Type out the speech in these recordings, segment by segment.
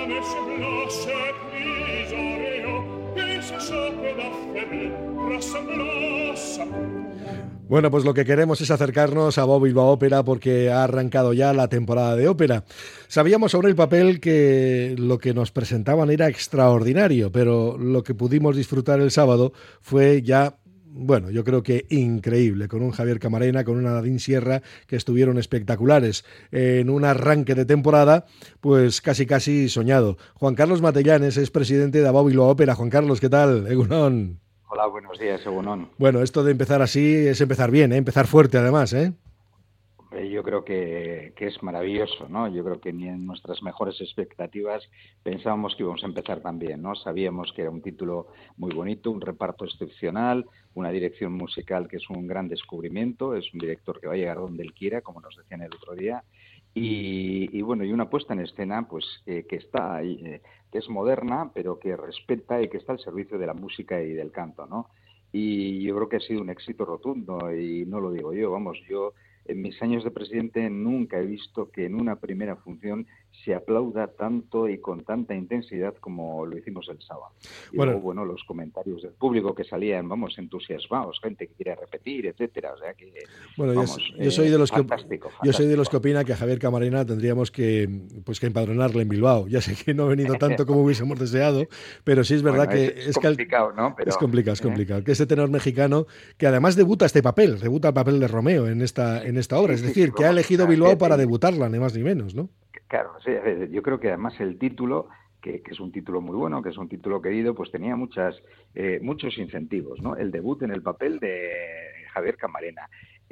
Bueno, pues lo que queremos es acercarnos a Bao Bilbao Ópera porque ha arrancado ya la temporada de ópera. Sabíamos sobre el papel que lo que nos presentaban era extraordinario, pero lo que pudimos disfrutar el sábado fue ya, bueno, yo creo que increíble, con un Javier Camarena, con una Nadine Sierra que estuvieron espectaculares en un arranque de temporada, pues casi soñado. Juan Carlos Matellanes es presidente de Bao Bilbao Ópera. Juan Carlos, ¿qué tal? Egunon. Hola, buenos días, Egunon. Bueno, esto de empezar así es empezar bien, ¿eh? Empezar fuerte además, ¿eh? Yo creo que es maravilloso, ¿no? Yo creo que ni en nuestras mejores expectativas pensábamos que íbamos a empezar tan bien, ¿no? Sabíamos que era un título muy bonito, un reparto excepcional, una dirección musical que es un gran descubrimiento, es un director que va a llegar donde él quiera, como nos decían el otro día, y bueno, y una puesta en escena pues que está ahí, que es moderna, pero que respeta y que está al servicio de la música y del canto, ¿no? Y yo creo que ha sido un éxito rotundo, y no lo digo yo, vamos, yo en mis años de presidente nunca he visto que en una primera función se aplauda tanto y con tanta intensidad como lo hicimos el sábado. Y luego, bueno, los comentarios del público que salían, vamos, entusiasmados, gente que quiere repetir, etcétera. O sea que, bueno, vamos, yo soy de los fantástico. Yo soy de los que opina que a Javier Camarena tendríamos que empadronarle en Bilbao. Ya sé que no ha venido tanto como hubiésemos deseado, pero sí es verdad que es complicado, ¿no? Pero, es complicado. Que ese tenor mexicano, que además debuta el papel de Romeo en esta obra, es decir, que ha elegido Bilbao para debutarla, ni más ni menos, ¿no? Claro, sí, yo creo que además el título, que es un título muy bueno, que es un título querido, pues tenía muchos incentivos, ¿no? El debut en el papel de Javier Camarena,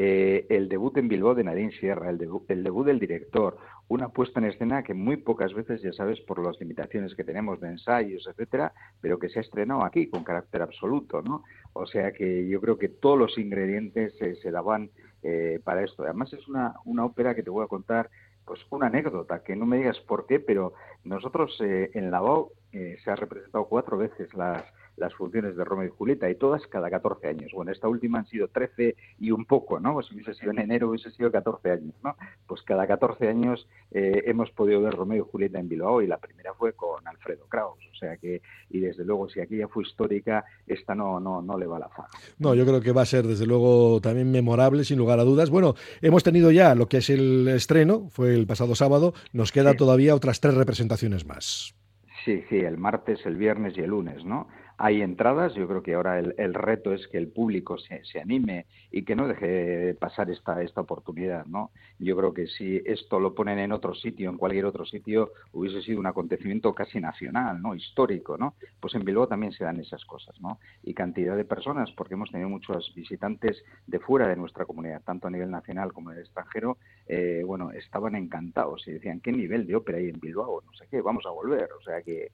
el debut en Bilbao de Nadine Sierra, el debut del director, una puesta en escena que muy pocas veces, ya sabes, por las limitaciones que tenemos de ensayos, etcétera, pero que se ha estrenado aquí con carácter absoluto, ¿no? O sea que yo creo que todos los ingredientes se daban para esto. Además es una ópera que te voy a contar, pues una anécdota, que no me digas por qué, pero nosotros en la Bao se ha representado 4 veces las funciones de Romeo y Julieta, y todas cada 14 años. Bueno, esta última han sido 13 y un poco, ¿no? Pues si hubiese sido en enero, hubiese sido 14 años, ¿no? Pues cada 14 años hemos podido ver Romeo y Julieta en Bilbao, y la primera fue con Alfredo Kraus. O sea que, y desde luego, si aquella fue histórica, esta no le va a la faga. No, yo creo que va a ser, desde luego, también memorable, sin lugar a dudas. Bueno, hemos tenido ya lo que es el estreno, fue el pasado sábado, nos queda todavía otras 3 representaciones más. Sí, el martes, el viernes y el lunes, ¿no? Hay entradas, yo creo que ahora el reto es que el público se anime y que no deje pasar esta oportunidad, ¿no? Yo creo que si esto lo ponen en otro sitio, en cualquier otro sitio, hubiese sido un acontecimiento casi nacional, ¿no? Histórico, ¿no? Pues en Bilbao también se dan esas cosas, ¿no? Y cantidad de personas, porque hemos tenido muchos visitantes de fuera de nuestra comunidad, tanto a nivel nacional como en el extranjero, bueno, estaban encantados y decían, ¿qué nivel de ópera hay en Bilbao? No sé qué, vamos a volver, o sea que...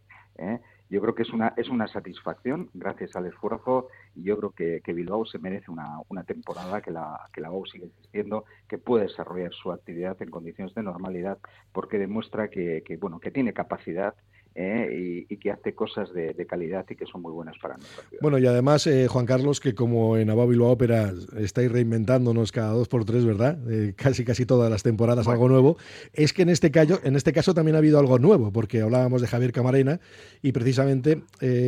yo creo que es una satisfacción gracias al esfuerzo, y yo creo que Bilbao se merece una temporada que la Bao sigue existiendo, que puede desarrollar su actividad en condiciones de normalidad, porque demuestra que tiene capacidad y que hace cosas de calidad y que son muy buenas para nuestra ciudad. Bueno, y además, Juan Carlos, que como en Bao Bilbao Ópera estáis reinventándonos cada 2 por 3, ¿verdad? Casi todas las temporadas algo nuevo. Es que en este caso también ha habido algo nuevo, porque hablábamos de Javier Camarena y precisamente,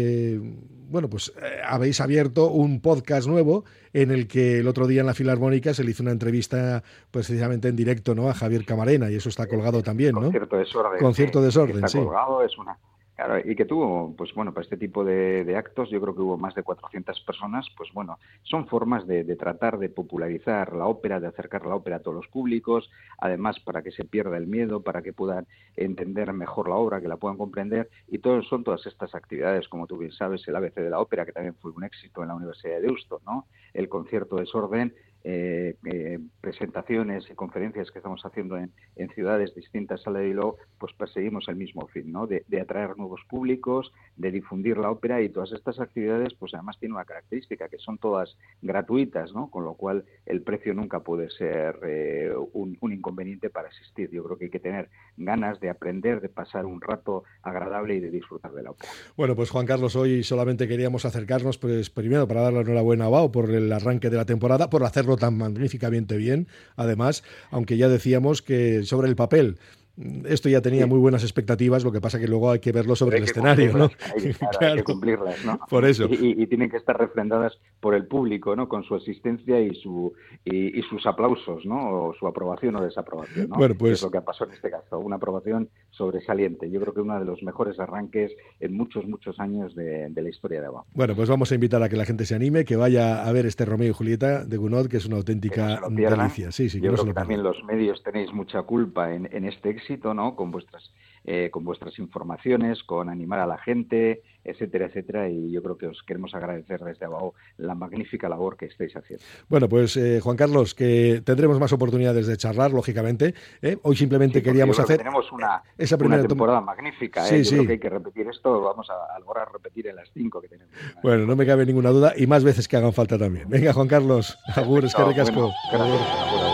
habéis abierto un podcast nuevo en el que el otro día en la Filarmónica se le hizo una entrevista pues, precisamente en directo, ¿no?, a Javier Camarena, y eso está colgado también, ¿no? Concierto Desorden, está colgado, es una... Claro, y que tuvo, pues bueno, para este tipo de actos, yo creo que hubo más de 400 personas, pues bueno, son formas de tratar de popularizar la ópera, de acercar la ópera a todos los públicos, además para que se pierda el miedo, para que puedan entender mejor la obra, que la puedan comprender, y son todas estas actividades, como tú bien sabes, el ABC de la ópera, que también fue un éxito en la Universidad de Deusto, ¿no? El concierto Desorden, presentaciones y conferencias que estamos haciendo en ciudades distintas a la de Bilbao, pues perseguimos el mismo fin, ¿no? De atraer nuevos públicos, de difundir la ópera, y todas estas actividades pues además tienen una característica, que son todas gratuitas, ¿no? Con lo cual el precio nunca puede ser un inconveniente para asistir. Yo creo que hay que tener ganas de aprender, de pasar un rato agradable y de disfrutar de la ópera. Bueno, pues Juan Carlos, hoy solamente queríamos acercarnos, pues primero para darle la enhorabuena a Bao por el arranque de la temporada, por hacerlo tan magníficamente bien, además, aunque ya decíamos que sobre el papel Esto ya tenía muy buenas expectativas, lo que pasa que luego hay que verlo sobre el escenario, ¿no? Hay que cumplirlas, ¿no? Por eso. Y tienen que estar refrendadas por el público, ¿no? Con su asistencia y sus aplausos, ¿no? O su aprobación o desaprobación, ¿no? Bueno, pues es lo que pasó en este caso, una aprobación sobresaliente. Yo creo que uno de los mejores arranques en muchos años de la historia de ABBA. Bueno, pues vamos a invitar a que la gente se anime, que vaya a ver este Romeo y Julieta de Gounod, que es una auténtica delicia. Sí, Yo creo que también los medios tenéis mucha culpa en este éxito, ¿no? Con vuestras informaciones, con animar a la gente, etcétera, etcétera, y yo creo que os queremos agradecer desde abajo la magnífica labor que estáis haciendo. Bueno, pues Juan Carlos, que tendremos más oportunidades de charlar, lógicamente. Hoy simplemente queríamos hacer tenemos esa primera temporada magnífica. Sí, yo creo que hay que repetir esto, vamos a lograr repetir en las 5 que tenemos. Bueno, no me cabe ninguna duda, y más veces que hagan falta también. Venga, Juan Carlos, agur, eskerrik asko. Gracias.